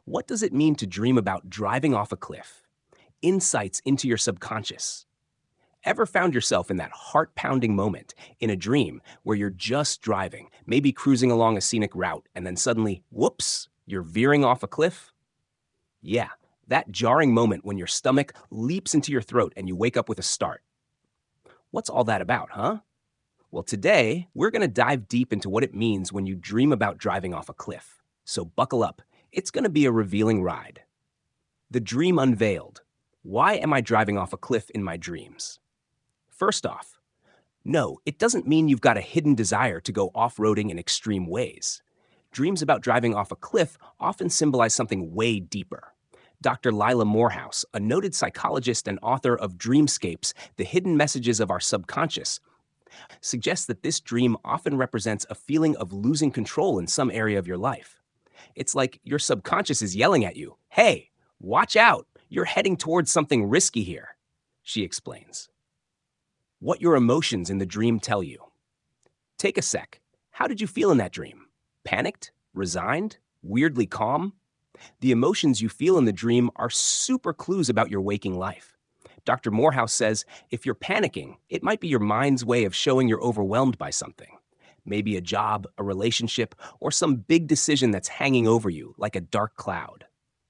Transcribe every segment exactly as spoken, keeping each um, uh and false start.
What does it mean to dream about driving off a cliff? Insights into your subconscious. Ever found yourself in that heart-pounding moment in a dream where you're just driving, maybe cruising along a scenic route, and then suddenly, whoops, you're veering off a cliff? Yeah, that jarring moment when your stomach leaps into your throat and you wake up with a start. What's all that about, huh? Well, today, we're going to dive deep into what it means when you dream about driving off a cliff. So buckle up. It's going to be a revealing ride. The dream unveiled. Why am I driving off a cliff in my dreams? First off, no, it doesn't mean you've got a hidden desire to go off-roading in extreme ways. Dreams about driving off a cliff often symbolize something way deeper. Doctor Lila Morehouse, a noted psychologist and author of Dreamscapes, The Hidden Messages of Our Subconscious, suggests that this dream often represents a feeling of losing control in some area of your life. It's like your subconscious is yelling at you, "Hey, watch out, you're heading towards something risky here," she explains. What your emotions in the dream tell you. Take a sec. How did you feel in that dream? Panicked? Resigned? Weirdly calm? The emotions you feel in the dream are super clues about your waking life. Doctor Morehouse says if you're panicking, it might be your mind's way of showing you're overwhelmed by something. Maybe a job, a relationship, or some big decision that's hanging over you like a dark cloud.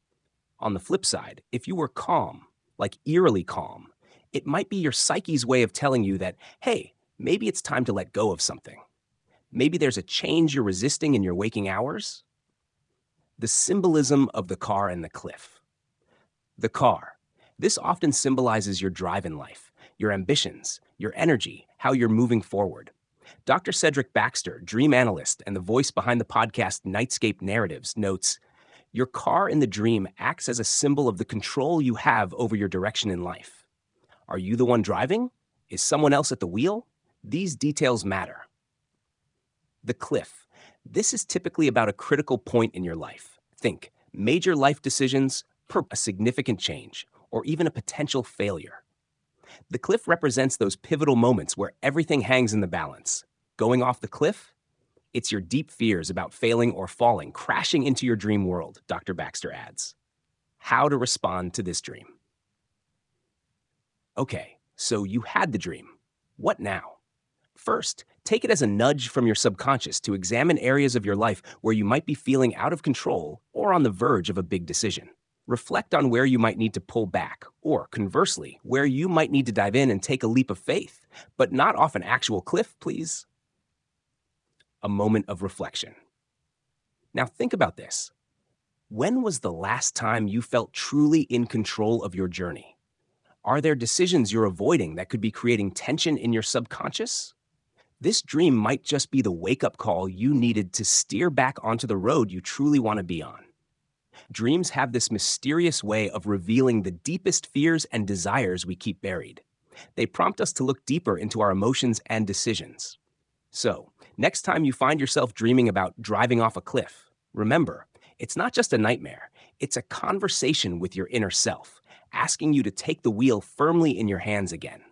On the flip side, if you were calm, like eerily calm, it might be your psyche's way of telling you that, hey, maybe it's time to let go of something. Maybe there's a change you're resisting in your waking hours. The symbolism of the car and the cliff. The car. This often symbolizes your drive in life, your ambitions, your energy, how you're moving forward. Doctor Cedric Baxter, dream analyst and the voice behind the podcast Nightscape Narratives, notes, your car in the dream acts as a symbol of the control you have over your direction in life. Are you the one driving? Is someone else at the wheel? These details matter. The cliff. This is typically about a critical point in your life. Think major life decisions, a significant change, or even a potential failure. The cliff represents those pivotal moments where everything hangs in the balance. Going off the cliff? It's your deep fears about failing or falling, crashing into your dream world, Doctor Baxter adds. How to respond to this dream. Okay, so you had the dream. What now? First, take it as a nudge from your subconscious to examine areas of your life where you might be feeling out of control or on the verge of a big decision. Reflect on where you might need to pull back, or conversely, where you might need to dive in and take a leap of faith, but not off an actual cliff, please. A moment of reflection. Now think about this. When was the last time you felt truly in control of your journey? Are there decisions you're avoiding that could be creating tension in your subconscious? This dream might just be the wake-up call you needed to steer back onto the road you truly want to be on. Dreams have this mysterious way of revealing the deepest fears and desires we keep buried. They prompt us to look deeper into our emotions and decisions. So, next time you find yourself dreaming about driving off a cliff, remember, it's not just a nightmare. It's a conversation with your inner self, asking you to take the wheel firmly in your hands again.